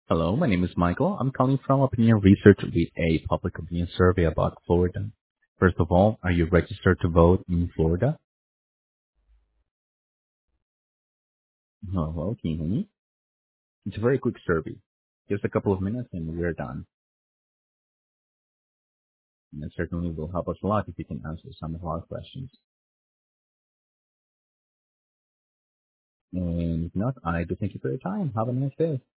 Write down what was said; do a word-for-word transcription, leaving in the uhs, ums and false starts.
Hello, my name is Michael. I'm calling from Opinion Research with a public opinion survey about Florida. First of all, are you registered to vote in Florida? Oh, well, can you hear me? It's a very quick survey. Just a couple of minutes and we're done. And it certainly will help us a lot if you can answer some of our questions. And if not, I do thank you for your time. Have a nice day.